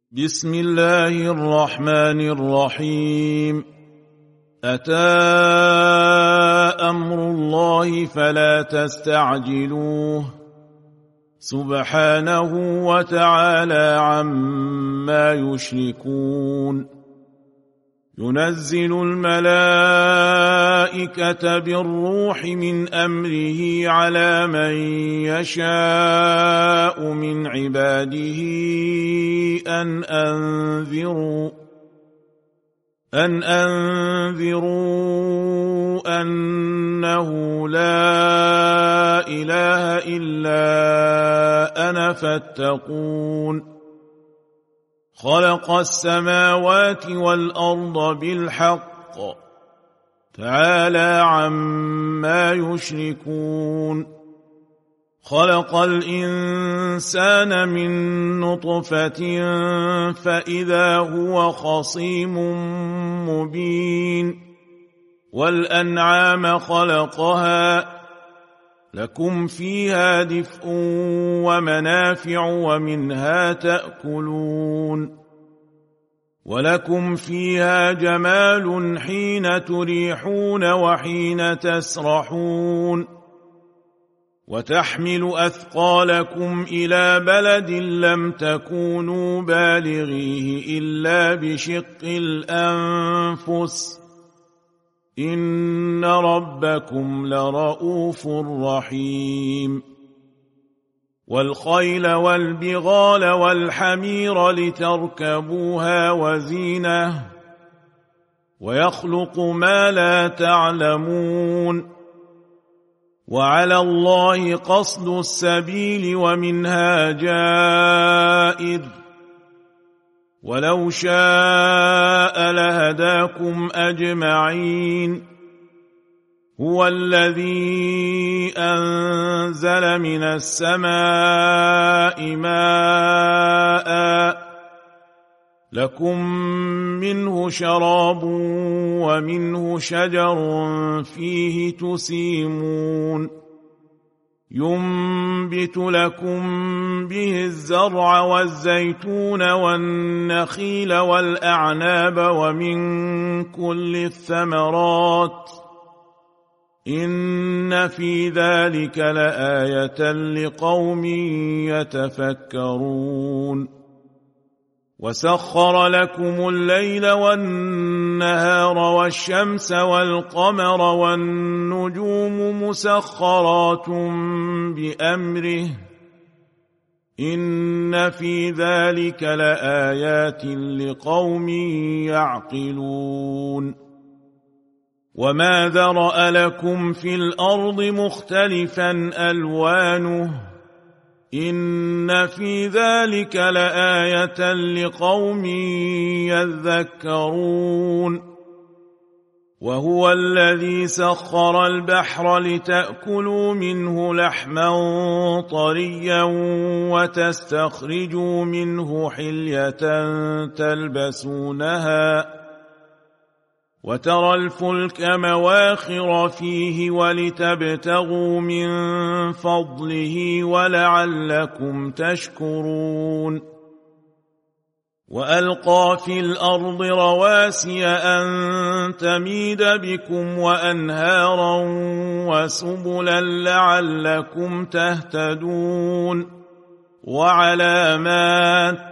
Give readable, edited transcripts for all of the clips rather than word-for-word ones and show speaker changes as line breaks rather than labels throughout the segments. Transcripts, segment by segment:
بسم الله الرحمن الرحيم. أتى أمر الله فلا تستعجلوه سبحانه وتعالى عما يشركون. ينزل الملائكة بالروح من أمره على من يشاء من عباده أن أنذروا أنه لا إله إلا أنا فاتقون. خلق السماوات والأرض بالحق تعالى عما يشركون. خلق الإنسان من نطفة فإذا هو خصيم مبين. والأنعام خلقها لكم فيها دفء ومنافع ومنها تأكلون. ولكم فيها جمال حين تريحون وحين تسرحون. وتحمل أثقالكم إلى بلد لم تكونوا بالغيه إلا بشق الأنفس إن ربكم لرؤوف رحيم. والخيل والبغال والحمير لتركبوها وزينة ويخلق ما لا تعلمون. وعلى الله قصد السبيل ومنها جائر ولو شاء لهداكم أجمعين. هو الذي أنزل من السماء ماء لكم منه شراب ومنه شجر فيه تسيمون. ينبت لكم به الزرع والزيتون والنخيل والأعناب ومن كل الثمرات إن في ذلك لآية لقوم يتفكرون. وسخر لكم الليل والنهار والشمس والقمر والنجوم مسخرات بأمره إن في ذلك لآيات لقوم يعقلون. وما ذرأ لكم في الأرض مختلفا ألوانه إن في ذلك لآية لقوم يذكرون. وهو الذي سخر البحر لتأكلوا منه لحما طريا وتستخرجوا منه حلية تلبسونها وترى الفلك مواخر فيه ولتبتغوا من فضله ولعلكم تشكرون. وألقى في الأرض رواسي أن تميد بكم وأنهارا وسبلا لعلكم تهتدون. وعلامات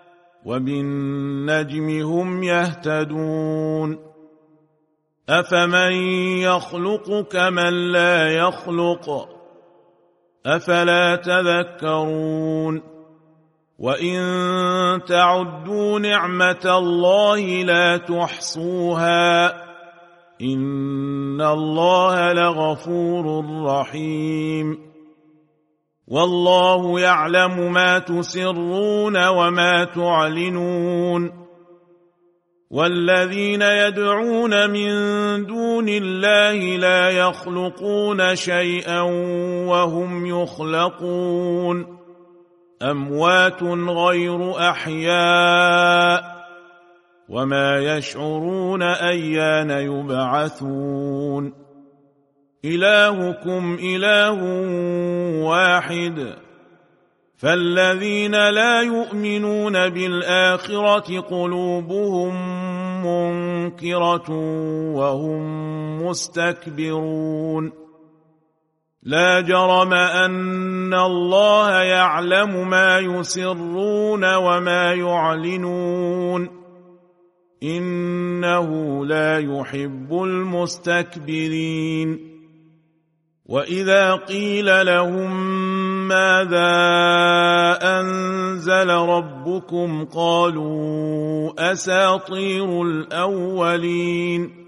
وبالنجم هم يهتدون. أفمن يخلق كمن لا يخلق أفلا تذكرون. وإن تعدوا نعمة الله لا تحصوها إن الله لغفور رحيم. والله يعلم ما تسرون وما تعلنون. والذين يدعون من دون الله لا يخلقون شيئا وهم يخلقون. أموات غير أحياء وما يشعرون أيان يبعثون. إلهكم إله واحد فالذين لا يؤمنون بالآخرة قلوبهم منكرة وهم مستكبرون لا جرم أن الله يعلم ما يسرون وما يعلنون إنه لا يحب المستكبرين وإذا قيل لهم ماذا أنزل ربكم قالوا أساطير الأولين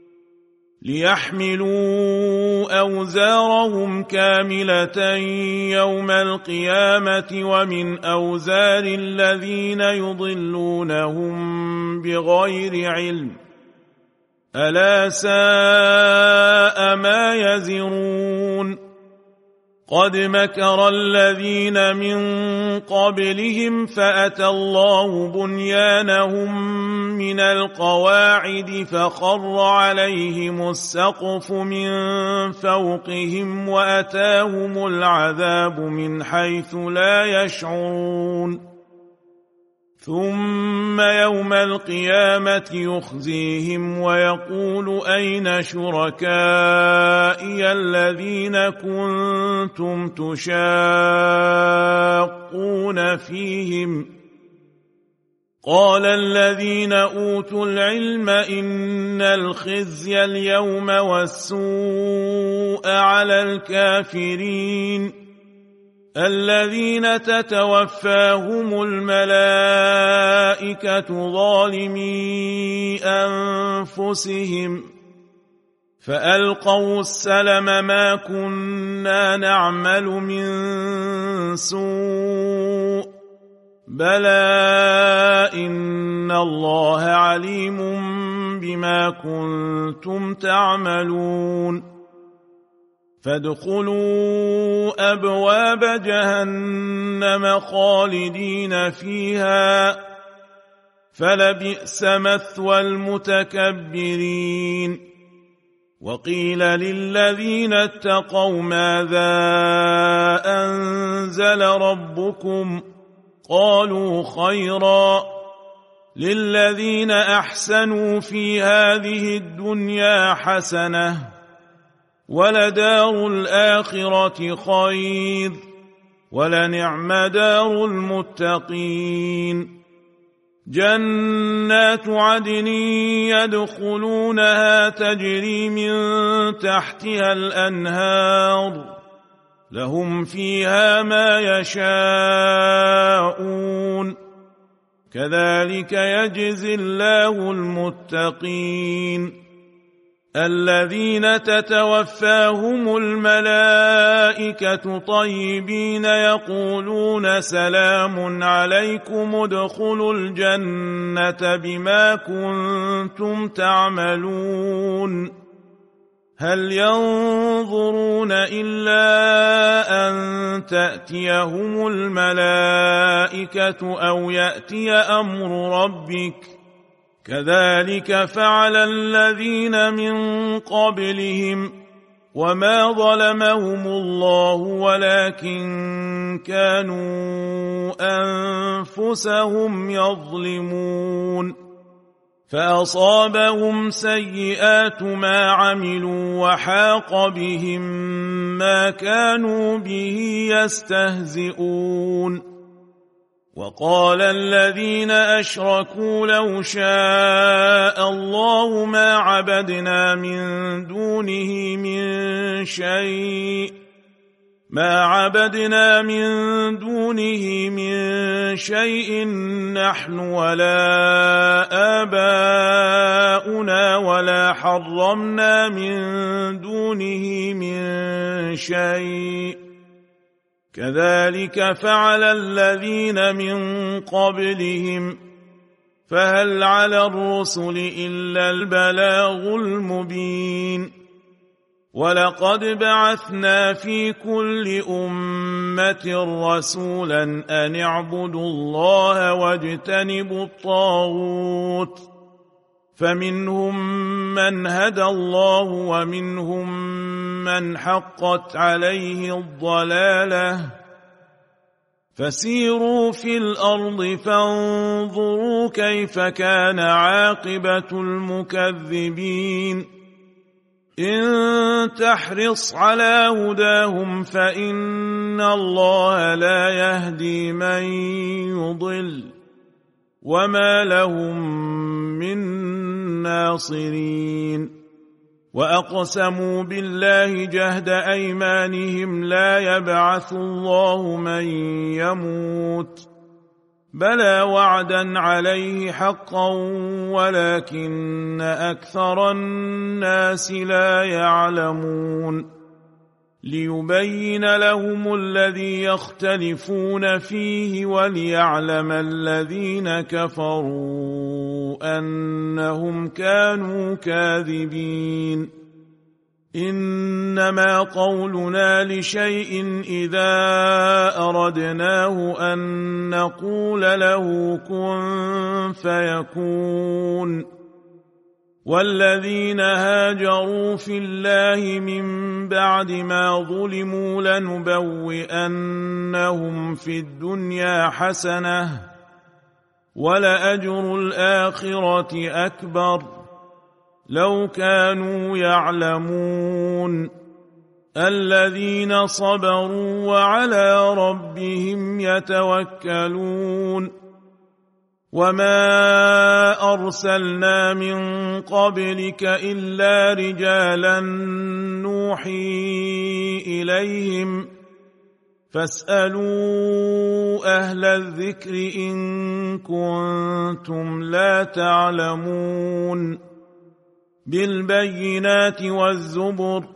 ليحملوا أوزارهم كاملة يوم القيامة ومن أوزار الذين يضلونهم بغير علم ألا ساء ما يزرون قد مكر الذين من قبلهم فأتى الله بنيانهم من القواعد فخر عليهم السقف من فوقهم وأتاهم العذاب من حيث لا يشعرون ثم يوم القيامة يخزيهم ويقول أين شركائي الذين كنتم تشاقون فيهم قال الذين أوتوا العلم إن الخزي اليوم والسوء على الكافرين الذين تتوفاهم الملائكة ظالمي أنفسهم فألقوا السلم ما كنا نعمل من سوء بلى إن الله عليم بما كنتم تعملون فادخلوا أبواب جهنم خالدين فيها فلبئس مثوى المتكبرين وقيل للذين اتقوا ماذا أنزل ربكم قالوا خيرا للذين أحسنوا في هذه الدنيا حسنة ولدار الآخرة خير ولنعم دار المتقين جنات عدن يدخلونها تجري من تحتها الأنهار لهم فيها ما يشاءون كذلك يجزي الله المتقين الذين تتوفاهم الملائكة طيبين يقولون سلام عليكم ادخلوا الجنة بما كنتم تعملون هل ينظرون إلا أن تأتيهم الملائكة أو يأتي أمر ربك كذلك فعل الذين من قبلهم وما ظلمهم الله ولكن كانوا أنفسهم يظلمون فأصابهم سيئات ما عملوا وحاق بهم ما كانوا به يستهزئون وقال الذين أشركوا لو شاء الله ما عبدنا من دونه من شيء نحن ولا آباؤنا ولا حرمنا من دونه من شيء كذلك فعل الذين من قبلهم فهل على الرسل إلا البلاغ المبين ولقد بعثنا في كل أمة رسولا أن اعبدوا الله واجتنبوا الطاغوت فمنهم من هدى الله ومنهم من حقت عليه الضلالة فسيروا في الأرض فانظروا كيف كان عاقبة المكذبين إن تحرص على هداهم فإن الله لا يهدي من يضل وما لهم من ناصرين وأقسموا بالله جهد أيمانهم لا يبعث الله من يموت بلى وعدا عليه حقا ولكن أكثر الناس لا يعلمون ليبين لهم الذي يختلفون فيه وليعلم الذين كفروا أنهم كانوا كاذبين إنما قولنا لشيء إذا أردناه أن نقول له كن فيكون والذين هاجروا في الله من بعد ما ظلموا لنبوئنهم في الدنيا حسنة ولأجر الآخرة أكبر لو كانوا يعلمون الذين صبروا وعلى ربهم يتوكلون وما أرسلنا من قبلك إلا رجالا نوحي إليهم فاسألوا أهل الذكر إن كنتم لا تعلمون بالبينات والزبر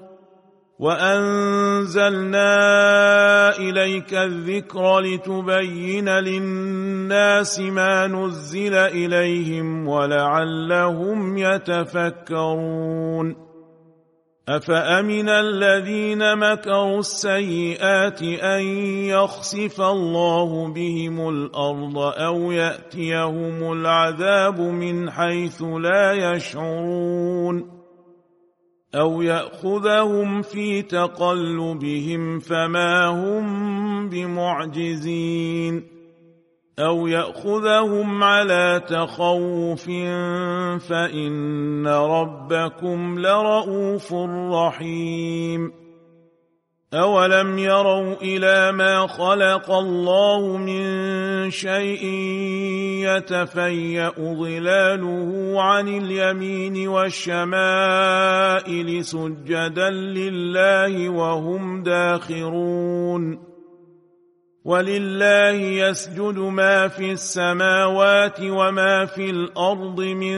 وأنزلنا إليك الذكر لتبين للناس ما نزل إليهم ولعلهم يتفكرون أفأمن الذين مكروا السيئات أن يخسف الله بهم الأرض أو يأتيهم العذاب من حيث لا يشعرون أو يأخذهم في تقلبهم فما هم بمعجزين أو يأخذهم على تخوف فإن ربكم لرؤوف رحيم أولم يروا إلى ما خلق الله من شيء يتفيأ ظلاله عن اليمين والشمائل سجدا لله وهم داخرون ولله يسجد ما في السماوات وما في الأرض من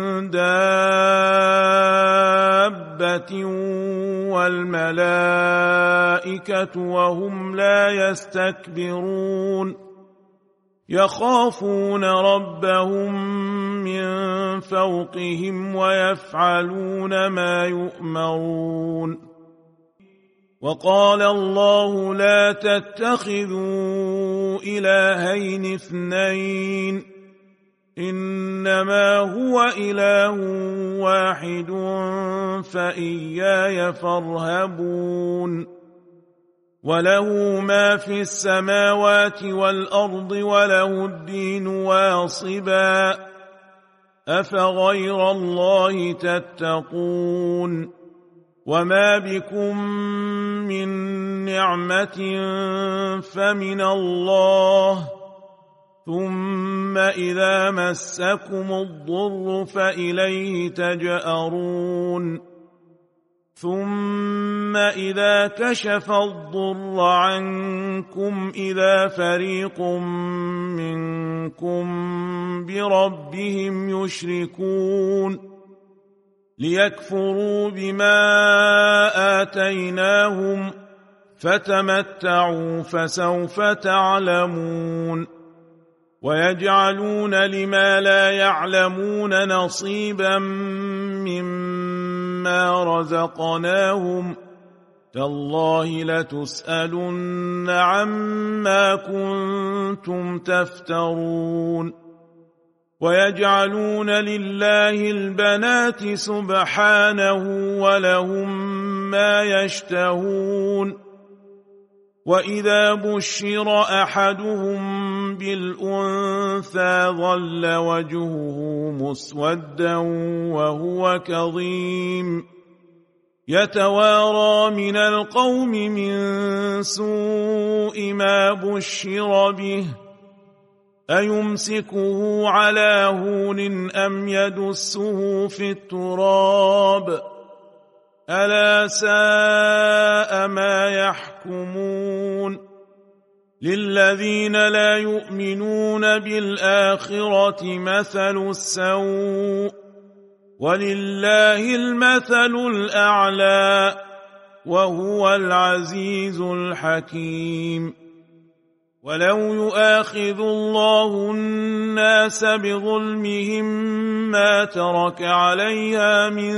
دابة والملائكة وهم لا يستكبرون يخافون ربهم من فوقهم ويفعلون ما يؤمرون وقال الله لا تتخذوا إلهين اثنين إنما هو إله واحد فإياي فارهبون وله ما في السماوات والأرض وله الدين واصبا أفغير الله تتقون وما بكم من نعمة فمن الله ثم إذا مسكم الضر فإليه تجأرون ثم إذا كشف الضر عنكم إذا فريق منكم بربهم يشركون ليكفروا بما آتيناهم فتمتعوا فسوف تعلمون ويجعلون لما لا يعلمون نصيبا مما رزقناهم تالله لتسألن عما كنتم تفترون ويجعلون لله البنات سبحانه ولهم ما يشتهون وإذا بشر أحدهم بالأنثى ظل وجهه مسودا وهو كظيم يتوارى من القوم من سوء ما بشر به أيمسكه على هون أم يدسه في التراب ألا ساء ما يحكمون للذين لا يؤمنون بالآخرة مثل السوء ولله المثل الأعلى وهو العزيز الحكيم ولو يؤاخذ الله الناس بظلمهم ما ترك عليها من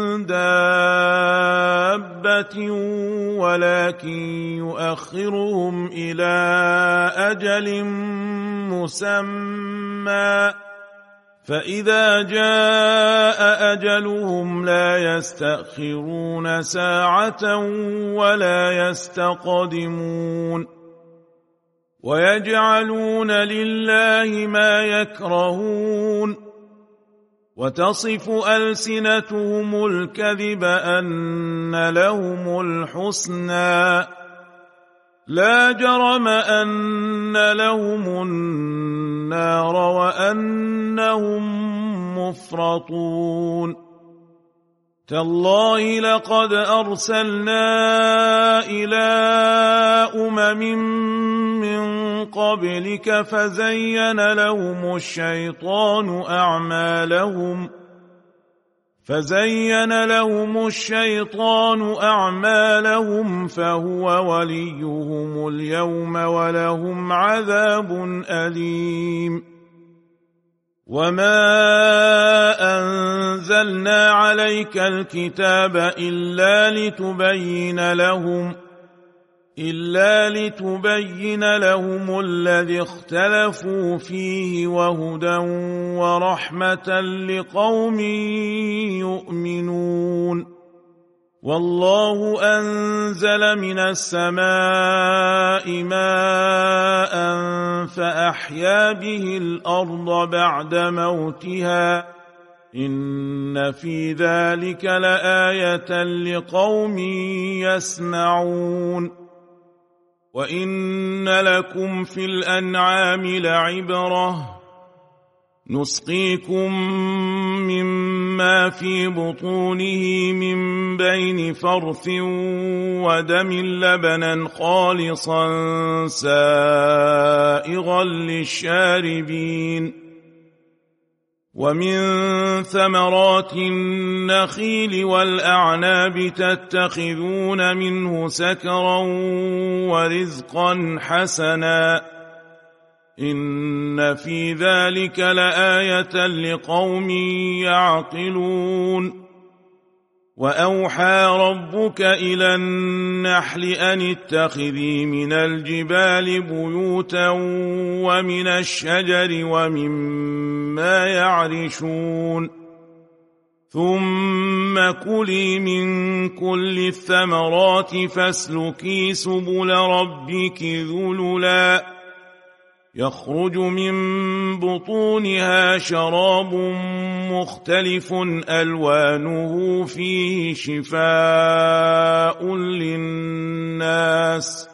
دابة ولكن يؤخرهم إلى أجل مسمى فإذا جاء أجلهم لا يستأخرون ساعة ولا يستقدمون ويجعلون لله ما يكرهون وتصف ألسنتهم الكذب أن لهم الحسنى لا جرم أن لهم النار وأنهم مفرطون تالله لقد أرسلنا إلى أمم من قبلك فزين لهم الشيطان أعمالهم فهو وليهم اليوم ولهم عذاب أليم وما أنزلنا عليك الكتاب إلا لتبين لهم الذي اختلفوا فيه وهدى ورحمة لقوم يؤمنون والله أنزل من السماء ماء فأحيا به الأرض بعد موتها إن في ذلك لآية لقوم يسمعون وإن لكم في الأنعام لعبرة نسقيكم مما في بطونه من بين فرث ودم لبنا خالصا سائغا للشاربين ومن ثمرات النخيل والأعناب تتخذون منه سكرا ورزقا حسنا إن في ذلك لآية لقوم يعقلون وأوحى ربك إلى النحل أن اتخذي من الجبال بيوتا ومن الشجر ومما يعرشون ثم كلي من كل الثمرات فاسلكي سبل ربك ذللا يخرج من بطونها شراب مختلف ألوانه فيه شفاء للناس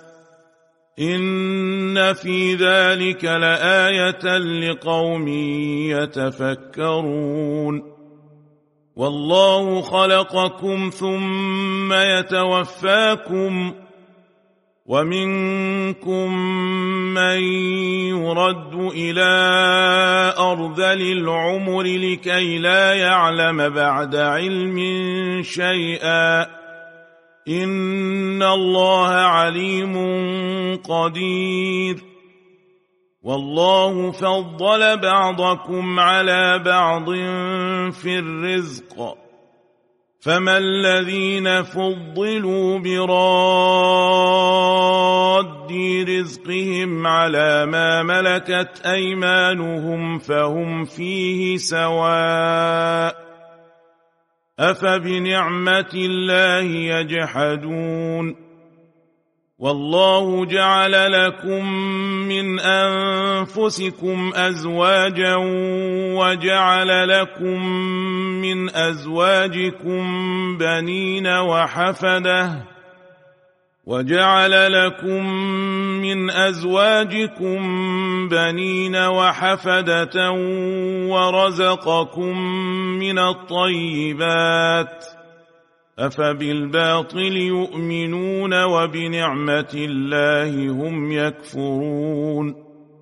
إن في ذلك لآية لقوم يتفكرون والله خلقكم ثم يتوفاكم ومنكم من يرد إلى أرذل العمر لكي لا يعلم بعد علم شيئا إن الله عليم قدير والله فضل بعضكم على بعض في الرزق فما الذين فضلوا براد رزقهم على ما ملكت أيمانهم فهم فيه سواء أفبنعمة الله يجحدون والله جعل لكم من أنفسكم أزواجا وجعل لكم من أزواجكم بنين وحفدة ورزقكم من الطيبات أفبالباطل يؤمنون وبنعمة الله هم يكفرون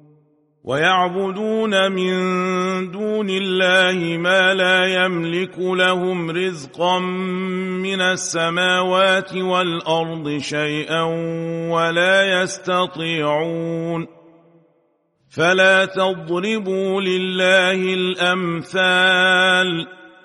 ويعبدون من دون الله ما لا يملك لهم رزقا من السماوات والأرض شيئا ولا يستطيعون فلا تضربوا لله الأمثال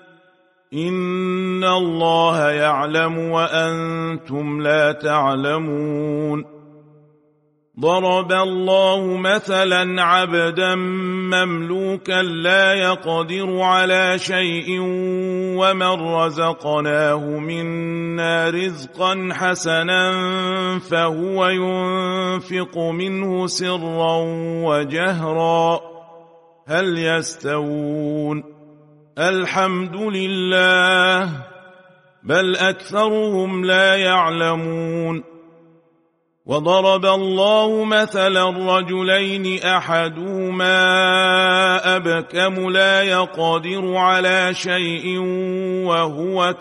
إن الله يعلم وأنتم لا تعلمون ضرب الله مثلا عبدا مملوكا لا يقدر على شيء ومن رزقناه منا رزقا حسنا فهو ينفق منه سرا وجهرا هل يستوون الحمد لله بل أكثرهم لا يعلمون وضرب الله مثلا رجلين أحدهما أبكم لا يقدر على شيء وهو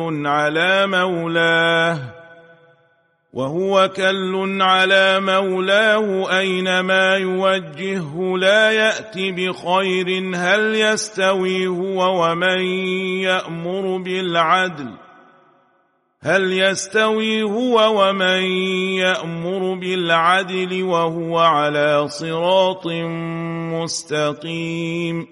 كل على مولاه أينما يوجهه لا يأتي بخير هل يستوي هو ومن يأمر بالعدل وهو على صراط مستقيم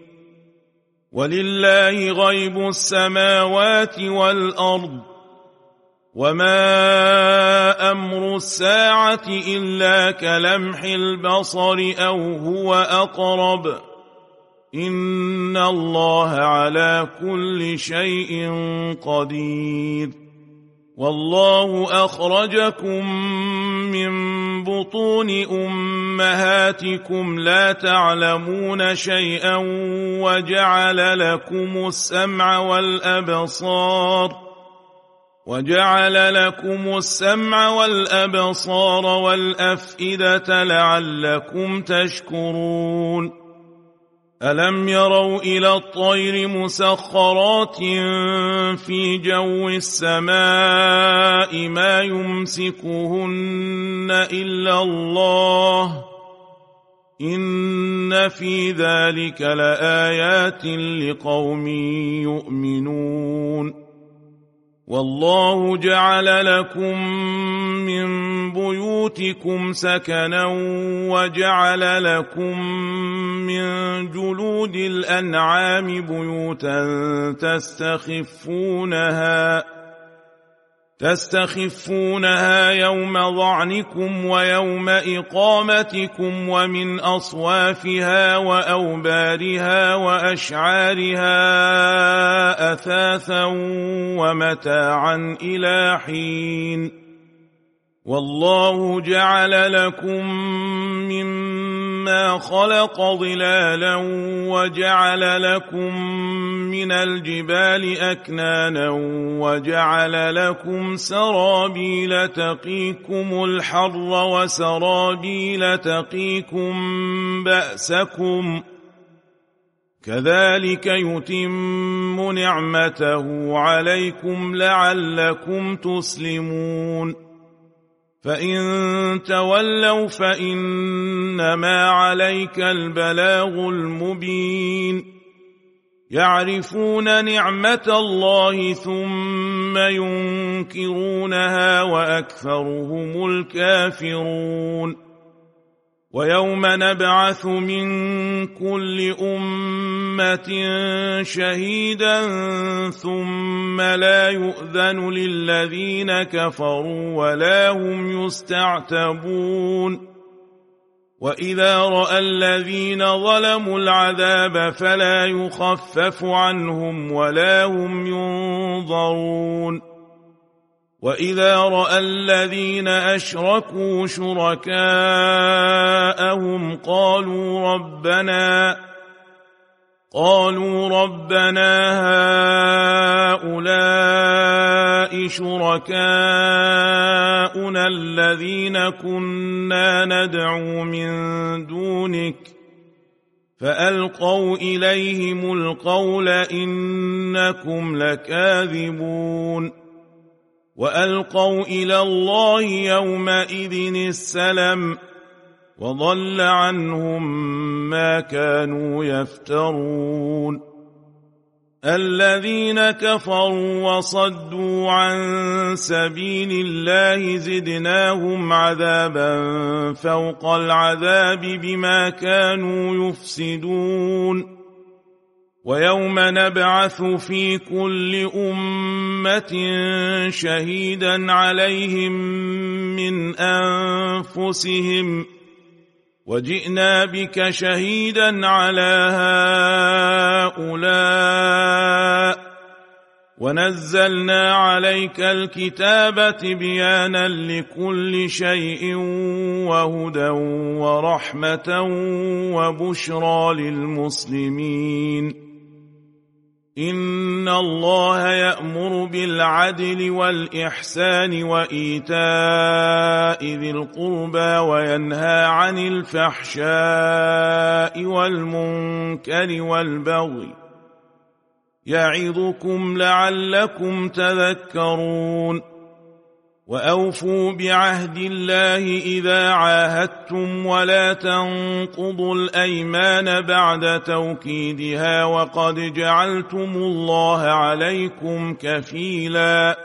ولله غيب السماوات والأرض وما أمر الساعة إلا كلمح البصر أو هو أقرب إن الله على كل شيء قدير والله أخرجكم من بطون أمهاتكم لا تعلمون شيئا وجعل لكم السمع والأبصار والأفئدة لعلكم تشكرون ألم يروا إلى الطير مسخرات في جو السماء ما يمسكهن إلا الله إن في ذلك لآيات لقوم يؤمنون والله جعل لكم من بيوتكم سكنا وجعل لكم من جلود الأنعام بيوتا تستخفونها يوم ظعنكم ويوم إقامتكم ومن أصوافها وأوبارها وأشعارها أثاثا ومتاعا إلى حين والله جعل لكم مما خلق ظلالا وجعل لكم من الجبال أكنانا وجعل لكم سرابيل تقيكم الحر وسرابيل تقيكم بأسكم كذلك يتم نعمته عليكم لعلكم تسلمون فإن تولوا فإنما عليك البلاغ المبين يعرفون نعمة الله ثم ينكرونها وأكثرهم الكافرون ويوم نبعث من كل أمة شهيدا ثم لا يؤذن للذين كفروا ولا هم يستعتبون وإذا رأى الذين ظلموا العذاب فلا يخفف عنهم ولا هم ينظرون وإذا رأى الذين أشركوا شركاءهم قالوا ربنا هؤلاء شركاؤنا الذين كنا ندعو من دونك فألقوا إليهم القول إنكم لكاذبون وألقوا إلى الله يومئذ السلم وضل عنهم ما كانوا يفترون الذين كفروا وصدوا عن سبيل الله زدناهم عذابا فوق العذاب بما كانوا يفسدون ويوم نبعث في كل أمة شهيدا عليهم من أنفسهم وجئنا بك شهيدا على هؤلاء ونزلنا عليك الكتاب تبيانا لكل شيء وهدى ورحمة وبشرى للمسلمين إن الله يأمر بالعدل والإحسان وإيتاء ذي القربى وينهى عن الفحشاء والمنكر والبغي يعظكم لعلكم تذكرون وأوفوا بعهد الله إذا عاهدتم ولا تنقضوا الأيمان بعد توكيدها وقد جعلتم الله عليكم كفيلا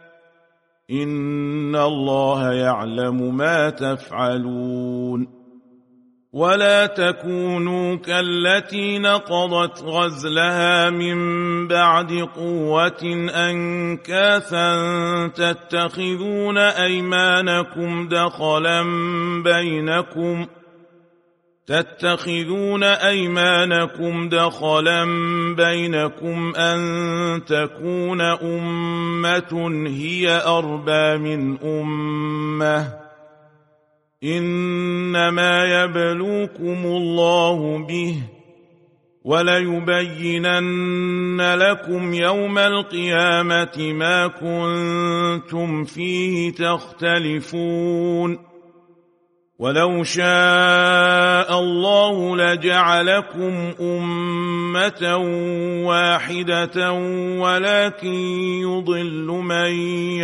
إن الله يعلم ما تفعلون ولا تكونوا كالتي نقضت غزلها من بعد قوة أنكاثا تتخذون أيمانكم دخلا بينكم أن تكون أمة هي أربى من أمة إنما يبلوكم الله به وليبينن لكم يوم القيامة ما كنتم فيه تختلفون ولو شاء الله لجعلكم أمة واحدة ولكن يضل من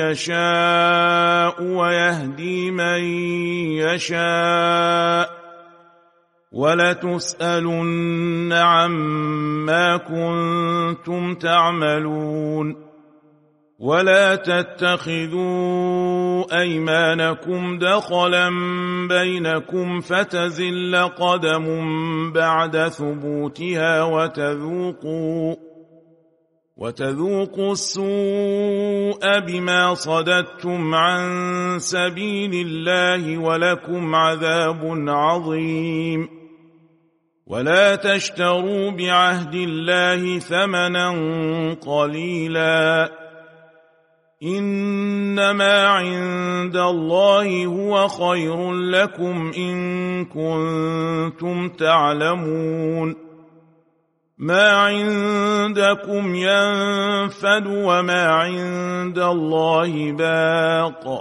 يشاء ويهدي من يشاء ولتسألن عما كنتم تعملون ولا تتخذوا أيمانكم دخلا بينكم فتزل قدم بعد ثبوتها وتذوقوا السوء بما صددتم عن سبيل الله ولكم عذاب عظيم ولا تشتروا بعهد الله ثمنا قليلا إنما عند الله هو خير لكم إن كنتم تعلمون ما عندكم ينفد وما عند الله باق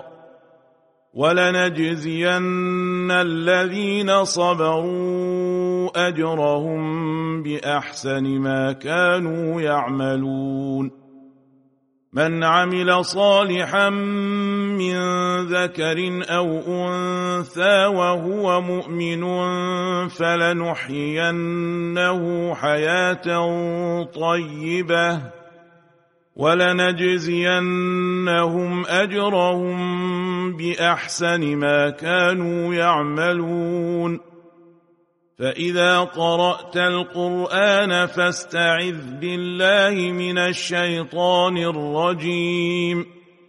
ولنجزين الذين صبروا أجرهم بأحسن ما كانوا يعملون من عمل صالحا من ذكر أو أنثى وهو مؤمن فلنحيينه حياة طيبة ولنجزينهم أجرهم بأحسن ما كانوا يعملون فإذا قرأت القرآن فاستعذ بالله من الشيطان الرجيم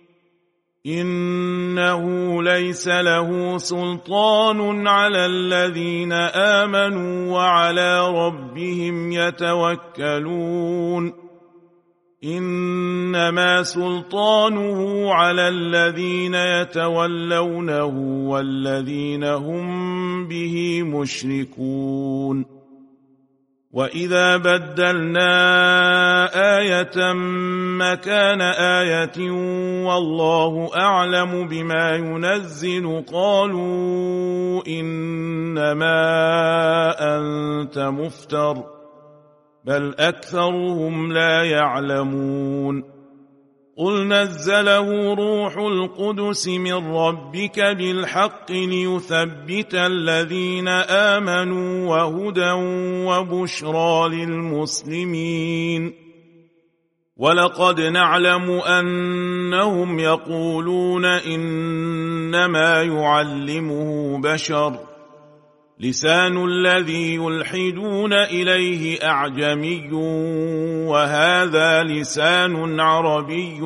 إنه ليس له سلطان على الذين آمنوا وعلى ربهم يتوكلون إنما سلطانه على الذين يتولونه والذين هم به مشركون. وإذا بدلنا آية مكان آية والله أعلم بما ينزل قالوا إنما أنت مفتر بل أكثرهم لا يعلمون. قل نزله روح القدس من ربك بالحق ليثبت الذين آمنوا وهدى وبشرى للمسلمين. ولقد نعلم أنهم يقولون إنما يعلمه بشر لسان الذي يلحدون إليه أعجمي وهذا لسان عربي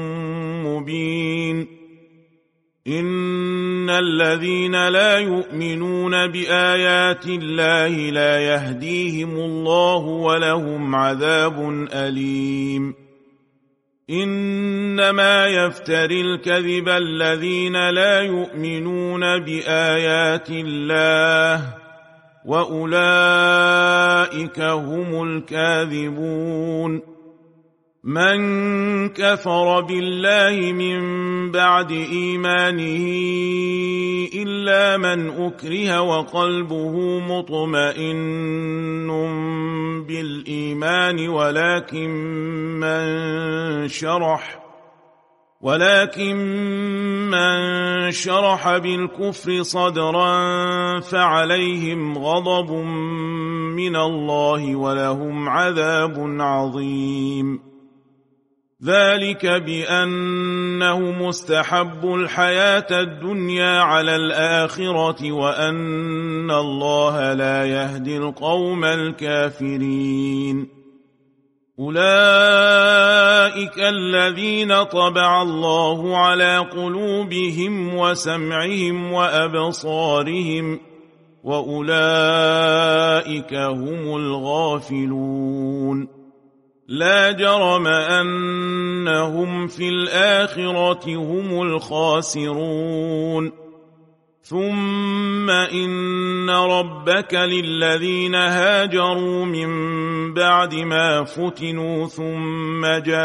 مبين. إن الذين لا يؤمنون بآيات الله لا يهديهم الله ولهم عذاب أليم. إنما يفتري الكذب الذين لا يؤمنون بآيات الله وأولئك هم الكاذبون. من كفر بالله من بعد إيمانه إلا من أكره وقلبه مطمئن بالإيمان ولكن من شرح بالكفر صدرا فعليهم غضب من الله ولهم عذاب عظيم. ذلك بأنه مستحب الحياة الدنيا على الآخرة وأن الله لا يهدي القوم الكافرين. أولئك الذين طبع الله على قلوبهم وسمعهم وأبصارهم وأولئك هم الغافلون. لا جرم أنهم في الآخرة هم الخاسرون. ثم إن ربك للذين هاجروا من بعد ما فتنوا ثم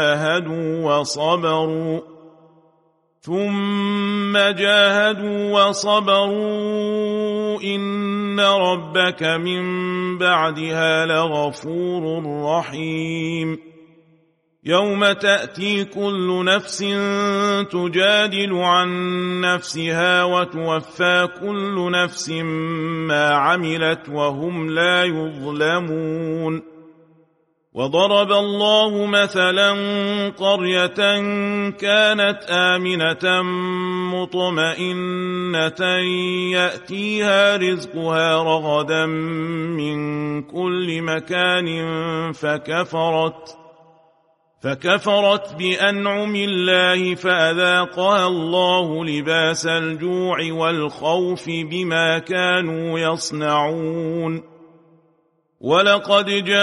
جاهدوا وصبروا إن ربك من بعدها لغفور رحيم. يوم تأتي كل نفس تجادل عن نفسها وتوفى كل نفس ما عملت وهم لا يظلمون. وضرب الله مثلا قرية كانت آمنة مطمئنة يأتيها رزقها رغدا من كل مكان فكفرت بأنعم الله فأذاقها الله لباس الجوع والخوف بما كانوا يصنعون. ولقد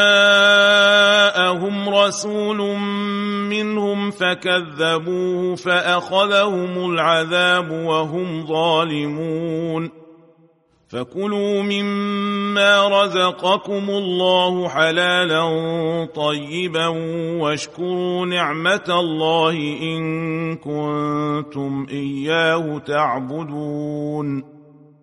جاءهم رسول منهم فكذبوه فأخذهم العذاب وهم ظالمون. فكلوا مما رزقكم الله حلالا طيبا واشكروا نعمة الله إن كنتم إياه تعبدون.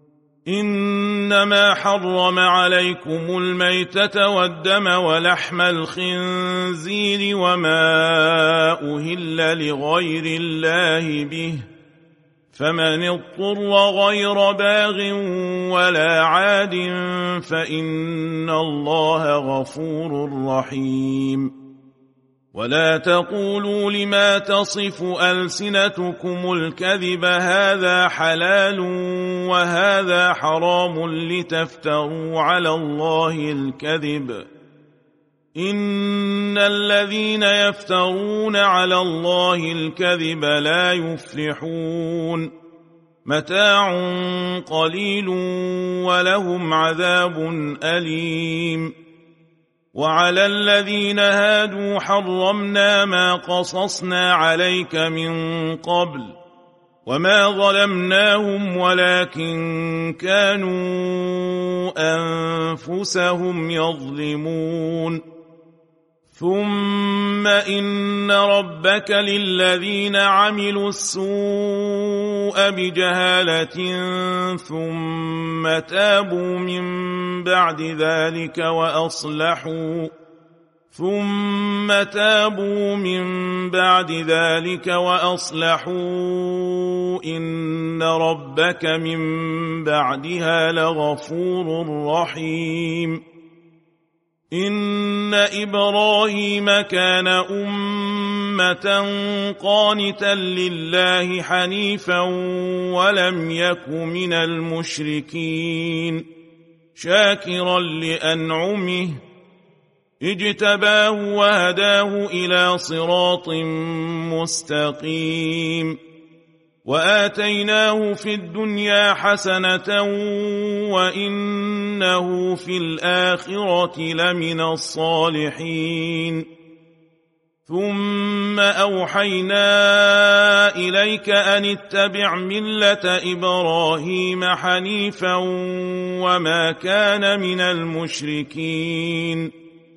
إنما حرم عليكم الميتة والدم ولحم الخنزير وما أهل لغير الله به فمن اضطر غير باغ ولا عاد فإن الله غفور رحيم. ولا تقولوا لما تصف ألسنتكم الكذب هذا حلال وهذا حرام لتفتروا على الله الكذب. إن الذين يفترون على الله الكذب لا يفلحون. متاع قليل ولهم عذاب أليم. وعلى الذين هادوا حرمنا ما قصصنا عليك من قبل وما ظلمناهم ولكن كانوا أنفسهم يظلمون ثم إن ربك للذين عملوا السوء بجهالة ثم تابوا من بعد ذلك وأصلحوا إن ربك من بعدها لغفور رحيم إن إبراهيم كان أمة قانتا لله حنيفا ولم يك من المشركين شاكرا لأنعمه اجتباه وهداه إلى صراط مستقيم وآتيناه في الدنيا حسنة وإنه في الآخرة لمن الصالحين ثم أوحينا إليك أن اتبع ملة إبراهيم حنيفا وما كان من المشركين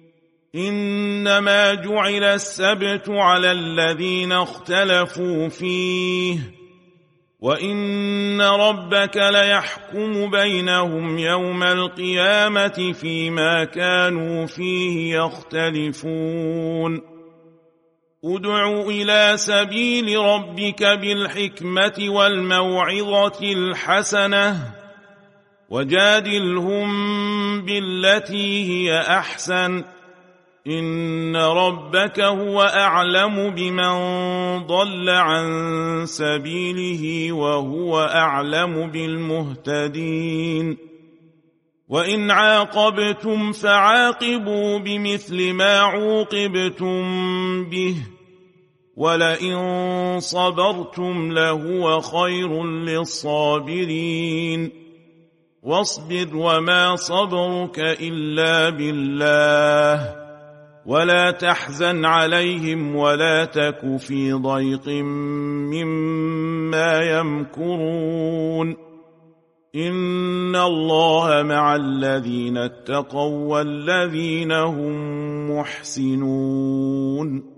إنما جعل السبت على الذين اختلفوا فيه وإن ربك ليحكم بينهم يوم القيامة فيما كانوا فيه يختلفون ادع إلى سبيل ربك بالحكمة والموعظة الحسنة وجادلهم بالتي هي أحسن إن ربك هو أعلم بمن ضل عن سبيله وهو أعلم بالمهتدين وإن عاقبتم فعاقبوا بمثل ما عوقبتم به ولئن صبرتم لهو خير للصابرين واصبر وما صبرك إلا بالله ولا تحزن عليهم ولا تك في ضيق مما يمكرون إن الله مع الذين اتقوا والذين هم محسنون